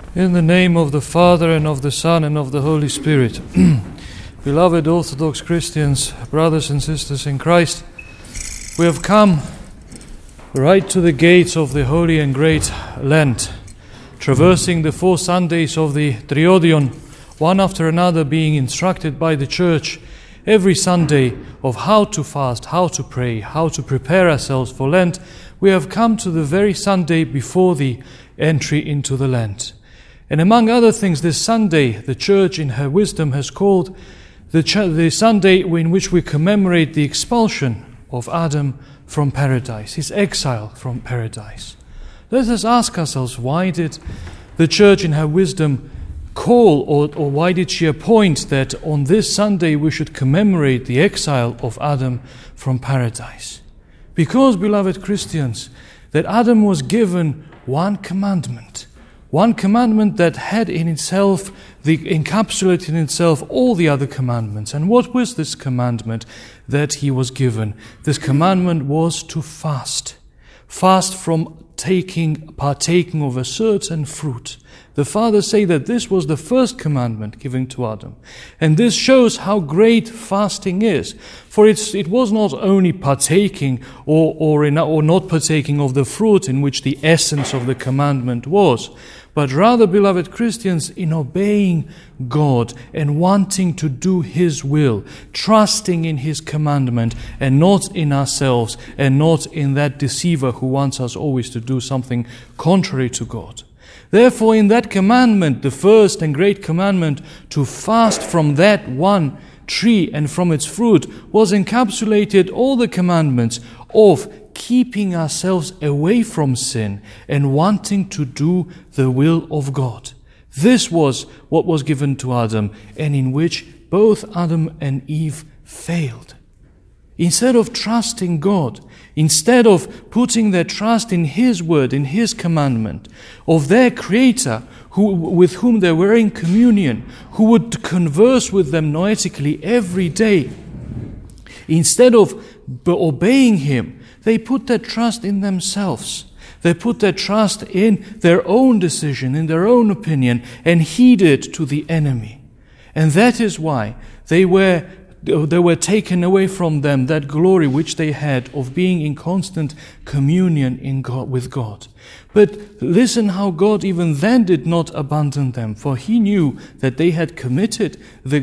In the name of the Father, and of the Son, and of the Holy Spirit. Beloved Orthodox Christians, brothers and sisters in Christ, we have come right to the gates of the Holy and Great Lent, traversing the 4 Sundays of the Triodion, one after another, being instructed by the Church every Sunday of how to fast, how to pray, how to prepare ourselves for Lent. We have come to the very Sunday before the entry into the Lent. And among other things, this Sunday, the Church in her wisdom has called the Sunday in which we commemorate the expulsion of Adam from paradise, his exile from paradise. Let us ask ourselves, why did the Church in her wisdom call, or why did she appoint that on this Sunday we should commemorate the exile of Adam from paradise? Because, beloved Christians, that Adam was given one commandment that had in itself, encapsulated in itself all the other commandments. And what was this commandment that he was given? This commandment was to fast. Fast from partaking of a certain fruit. The fathers say that this was the first commandment given to Adam. And this shows how great fasting is. For it was not only partaking or not partaking of the fruit in which the essence of the commandment was, but rather, beloved Christians, in obeying God and wanting to do His will, trusting in His commandment and not in ourselves and not in that deceiver who wants us always to do something contrary to God. Therefore, in that commandment, the first and great commandment to fast from that one tree and from its fruit, was encapsulated all the commandments of keeping ourselves away from sin and wanting to do the will of God. This was what was given to Adam, and in which both Adam and Eve failed. Instead of trusting God, instead of putting their trust in His word, in His commandment, of their Creator, with whom they were in communion, who would converse with them noetically every day, instead of obeying Him, they put their trust in themselves. They put their trust in their own decision, in their own opinion, and heeded to the enemy. And that is why they were taken away from them that glory which they had of being in constant communion with God. But listen how God even then did not abandon them, for He knew that they had committed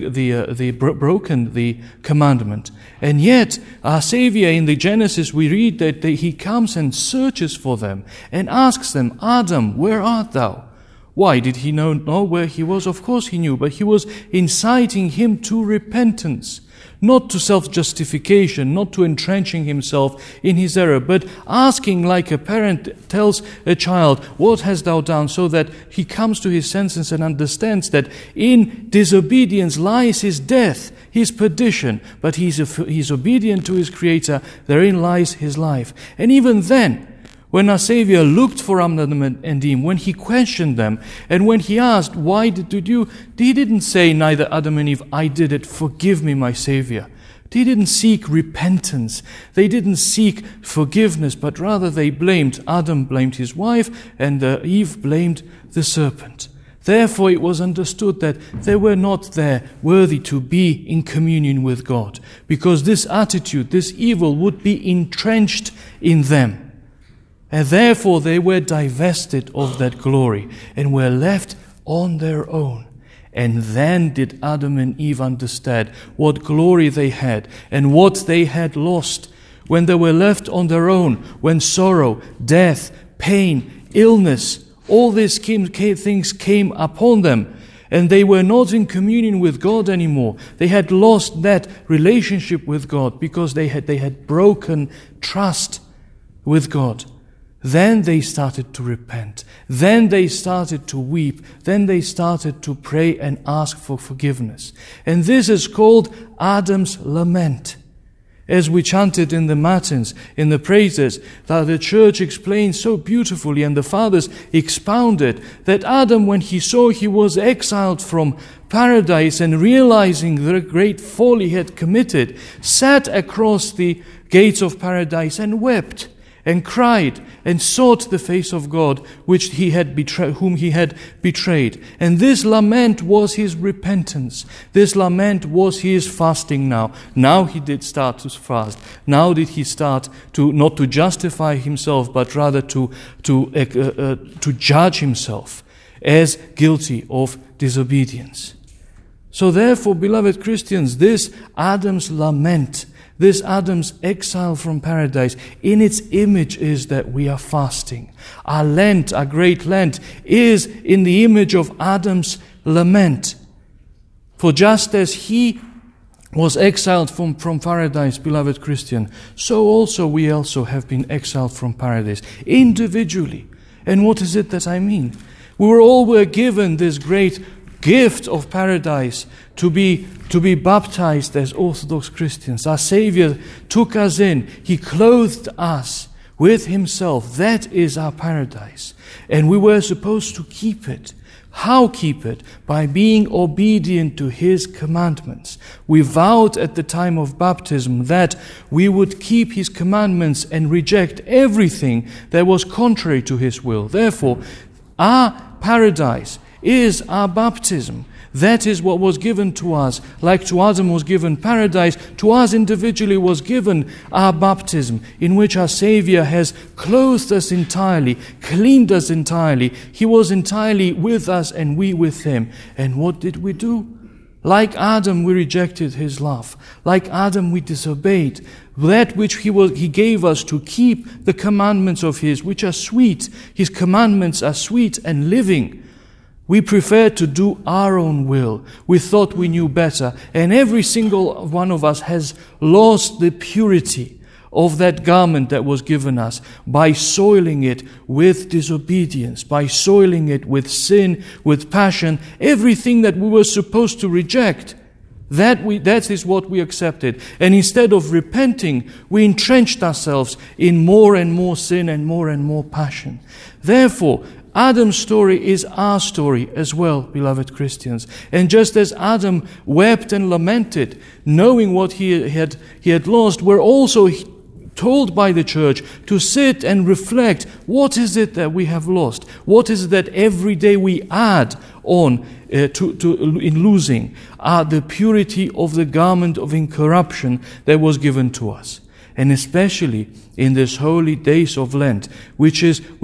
broken the commandment. And yet, our Savior in the Genesis, we read that He comes and searches for them and asks them, "Adam, where art thou?" Why did He know where he was? Of course He knew, but He was inciting him to repentance. Not to self-justification, not to entrenching himself in his error, but asking like a parent tells a child, "What hast thou done?" so that he comes to his senses and understands that in disobedience lies his death, his perdition, but he's obedient to his Creator, therein lies his life. And even then, when our Savior looked for Adam and Eve, when He questioned them, and when He asked, "Why did you?" He didn't say, neither Adam and Eve, "I did it, forgive me, my Savior." They didn't seek repentance. They didn't seek forgiveness, but rather they blamed. Adam blamed his wife, and Eve blamed the serpent. Therefore it was understood that they were not there worthy to be in communion with God, because this attitude, this evil, would be entrenched in them. And therefore they were divested of that glory and were left on their own. And then did Adam and Eve understand what glory they had and what they had lost when they were left on their own, when sorrow, death, pain, illness, all these things came upon them. And they were not in communion with God anymore. They had lost that relationship with God because they had broken trust with God. Then they started to repent. Then they started to weep. Then they started to pray and ask for forgiveness. And this is called Adam's lament. As we chanted in the Matins, in the praises, that the Church explains so beautifully, and the Fathers expounded, that Adam, when he saw he was exiled from paradise and realizing the great folly he had committed, sat across the gates of paradise and wept. and cried and sought the face of God, whom he had betrayed. And this lament was his repentance. This lament was his fasting now. Now he did start to fast. Now did he start to not to justify himself, but rather to judge himself as guilty of disobedience. So therefore, beloved Christians, this Adam's lament, this Adam's exile from paradise, in its image is that we are fasting. Our Lent, our great Lent, is in the image of Adam's lament. For just as he was exiled from paradise, beloved Christian, so also we also have been exiled from paradise, individually. And what is it that I mean? We were given this great gift of paradise to be baptized as Orthodox Christians. Our Savior took us in. He clothed us with Himself. That is our paradise. And we were supposed to keep it. How keep it? By being obedient to His commandments. We vowed at the time of baptism that we would keep His commandments and reject everything that was contrary to His will. Therefore, our paradise is our baptism. That is what was given to us. Like to Adam was given paradise, to us individually was given our baptism, in which our Savior has clothed us entirely, cleaned us entirely. He was entirely with us and we with Him. And what did we do? Like Adam, we rejected His love. Like Adam, we disobeyed that which He gave us to keep the commandments of His, which are sweet. His commandments are sweet and living. We preferred to do our own will. We thought we knew better. And every single one of us has lost the purity of that garment that was given us by soiling it with disobedience, by soiling it with sin, with passion, everything that we were supposed to reject. That is what we accepted. And instead of repenting, we entrenched ourselves in more and more sin and more passion. Therefore, Adam's story is our story as well, beloved Christians. And just as Adam wept and lamented, knowing what he had lost, we're also told by the church to sit and reflect, what is it that we have lost? What is it that every day we add on in losing? The purity of the garment of incorruption that was given to us. And especially in these holy days of Lent, which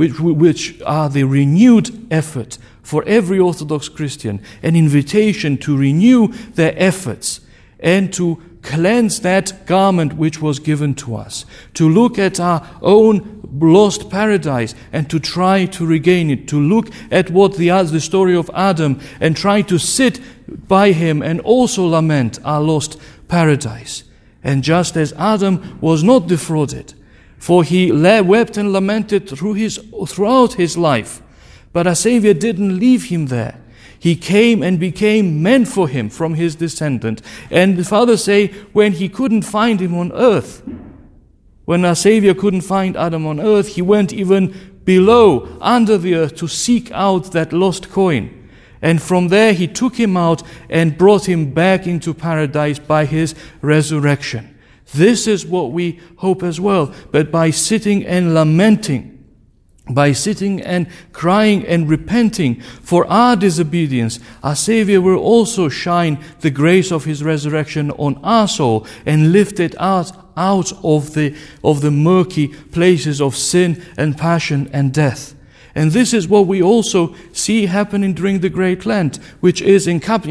are the renewed effort for every Orthodox Christian, an invitation to renew their efforts and to cleanse that garment which was given to us, to look at our own lost paradise and to try to regain it, to look at what the story of Adam and try to sit by him and also lament our lost paradise. And just as Adam was not defrauded, for he wept and lamented throughout his life, but our Savior didn't leave him there. He came and became man for him from his descendant. And the Father say, when he couldn't find him on earth, when our Savior couldn't find Adam on earth, he went even below, under the earth, to seek out that lost coin. And from there he took him out and brought him back into paradise by his resurrection. This is what we hope as well. But by sitting and lamenting, by sitting and crying and repenting for our disobedience, our Savior will also shine the grace of His resurrection on our soul and lift it out of the murky places of sin and passion and death. And this is what we also see happening during the Great Lent, in which it is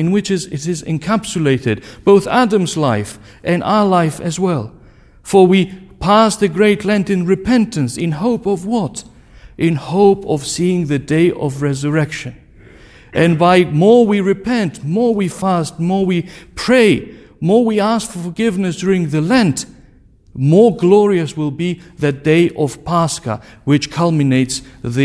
encapsulated both Adam's life and our life as well. For we pass the Great Lent in repentance, in hope of what? In hope of seeing the day of resurrection. And by more we repent, more we fast, more we pray, more we ask for forgiveness during the Lent, more glorious will be that day of Pascha, which culminates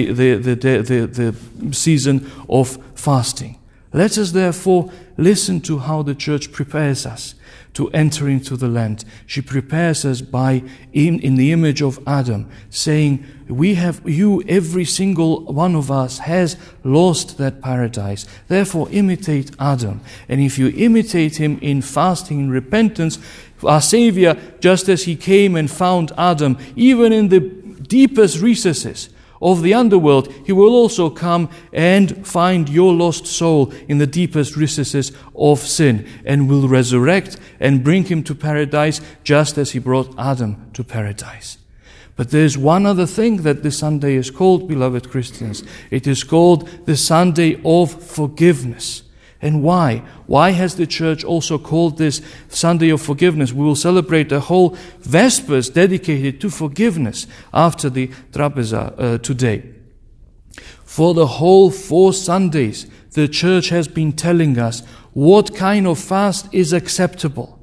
the season of fasting. Let us therefore listen to how the Church prepares us to enter into the Lent. She prepares us in the image of Adam, saying, every single one of us has lost that paradise. Therefore imitate Adam. And if you imitate him in fasting and repentance, our Savior, just as he came and found Adam, even in the deepest recesses of the underworld, He will also come and find your lost soul in the deepest recesses of sin, and will resurrect and bring him to paradise just as He brought Adam to paradise. But there's one other thing that this Sunday is called, beloved Christians. It is called the Sunday of forgiveness. And why? Why has the Church also called this Sunday of forgiveness? We will celebrate the whole Vespers dedicated to forgiveness after the Trapeza today. For the whole 4 Sundays, the Church has been telling us what kind of fast is acceptable.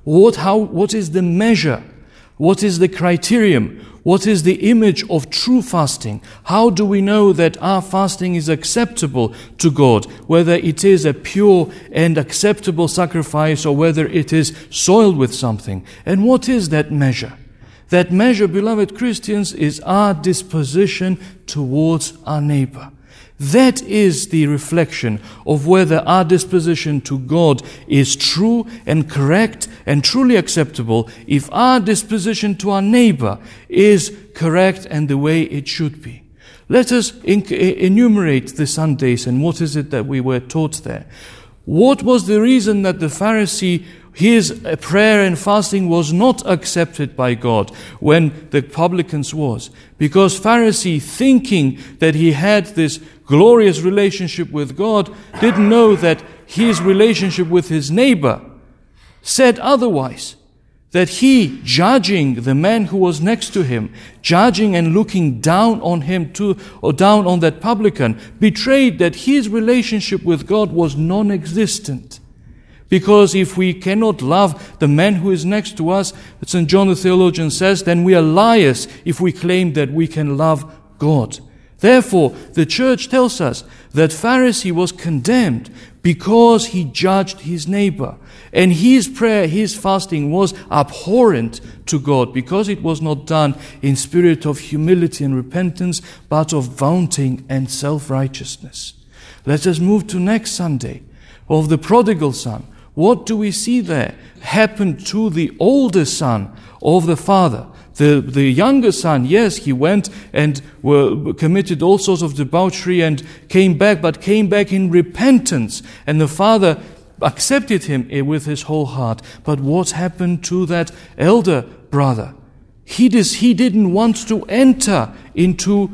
What is the measure? What is the criterion? What is the image of true fasting? How do we know that our fasting is acceptable to God? Whether it is a pure and acceptable sacrifice or whether it is soiled with something. And what is that measure? That measure, beloved Christians, is our disposition towards our neighbor. That is the reflection of whether our disposition to God is true and correct and truly acceptable, if our disposition to our neighbor is correct and the way it should be. Let us enumerate the Sundays and what is it that we were taught there. What was the reason that the Pharisee, his prayer and fasting was not accepted by God when the publican's was? Because Pharisee, thinking that he had this glorious relationship with God, didn't know that his relationship with his neighbor said otherwise. That he, judging the man who was next to him, judging and looking down on him or down on that publican, betrayed that his relationship with God was non-existent. Because if we cannot love the man who is next to us, St. John the theologian says, then we are liars if we claim that we can love God. Therefore, the Church tells us that Pharisee was condemned because he judged his neighbor. And his prayer, his fasting was abhorrent to God because it was not done in spirit of humility and repentance, but of vaunting and self-righteousness. Let us move to next Sunday, of the prodigal son. What do we see there happened to the older son of the father? The younger son, yes, he went and committed all sorts of debauchery and came back, but came back in repentance. And the father accepted him with his whole heart. But what happened to that elder brother? He didn't want to enter into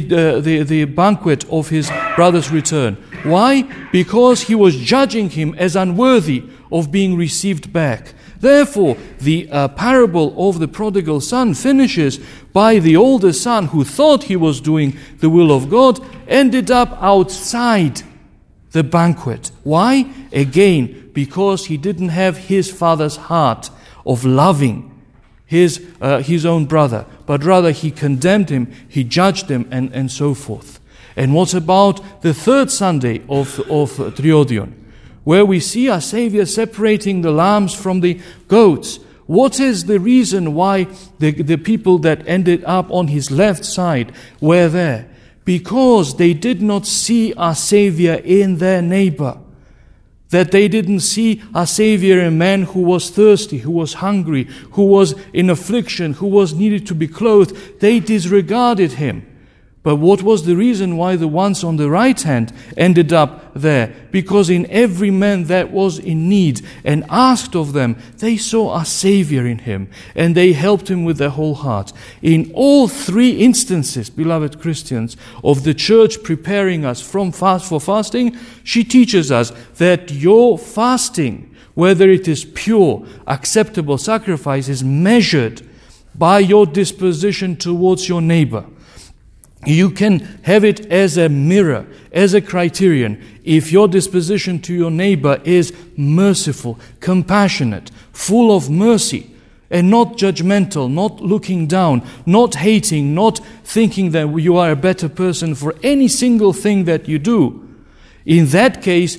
the banquet of his brother's return. Why? Because he was judging him as unworthy of being received back. Therefore, the parable of the prodigal son finishes by the older son who thought he was doing the will of God, ended up outside the banquet. Why? Again, because he didn't have his father's heart of loving his own brother, but rather he condemned him, he judged him, and so forth. And what about the third Sunday of Triodion, where we see our Savior separating the lambs from the goats? What is the reason why the people that ended up on his left side were there? Because they did not see our Savior in their neighbor. That they didn't see our Savior a man who was thirsty, who was hungry, who was in affliction, who was needed to be clothed. They disregarded him. But what was the reason why the ones on the right hand ended up there? Because in every man that was in need and asked of them, they saw our Savior in him, and they helped him with their whole heart. In all 3 instances, beloved Christians, of the Church preparing us for fasting, she teaches us that your fasting, whether it is pure, acceptable sacrifice, is measured by your disposition towards your neighbor. You can have it as a mirror, as a criterion. If your disposition to your neighbor is merciful, compassionate, full of mercy, and not judgmental, not looking down, not hating, not thinking that you are a better person for any single thing that you do, in that case,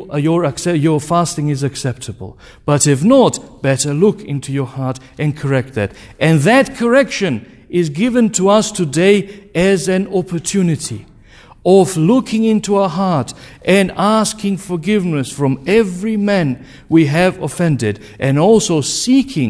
your fasting is acceptable. But if not, better look into your heart and correct that. And that correction is given to us today as an opportunity of looking into our heart and asking forgiveness from every man we have offended, and also seeking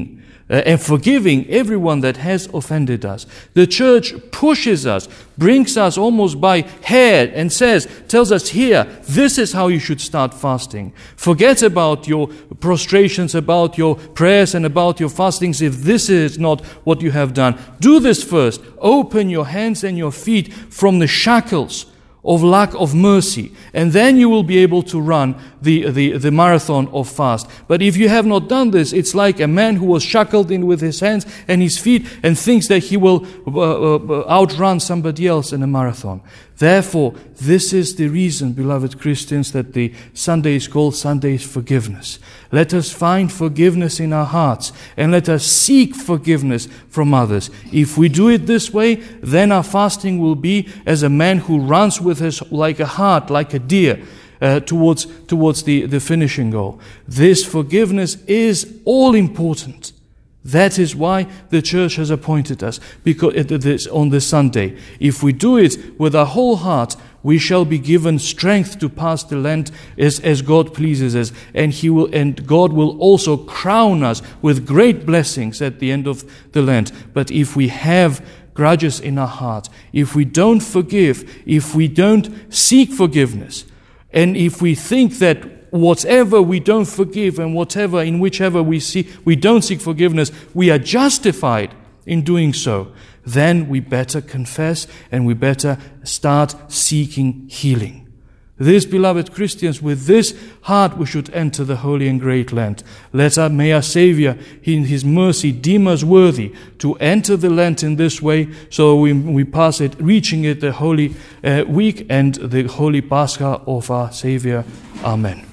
and forgiving everyone that has offended us. The church pushes us, brings us almost by hair and tells us here, this is how you should start fasting. Forget about your prostrations, about your prayers and about your fastings if this is not what you have done. Do this first. Open your hands and your feet from the shackles of lack of mercy, and then you will be able to run the marathon of fast. But if you have not done this, it's like a man who was shackled in with his hands and his feet and thinks that he will outrun somebody else in a marathon. Therefore, this is the reason, beloved Christians, that the Sunday is called Sunday's Forgiveness. Let us find forgiveness in our hearts and let us seek forgiveness from others. If we do it this way, then our fasting will be as a man who runs with his like a hart, like a deer, towards the finishing goal. This forgiveness is all important. That is why the church has appointed us, because on this Sunday. If we do it with our whole heart, we shall be given strength to pass the Lent as God pleases us, and God will also crown us with great blessings at the end of the Lent. But if we have grudges in our heart, if we don't forgive, if we don't seek forgiveness, and if we think that whatever we don't forgive and whichever we don't seek forgiveness, we are justified in doing so, then we better confess and we better start seeking healing. This, beloved Christians, with this heart we should enter the holy and great Lent. May our Savior, in His mercy, deem us worthy to enter the Lent in this way, so we pass it, reaching it the Holy Week and the Holy Pascha of our Savior. Amen.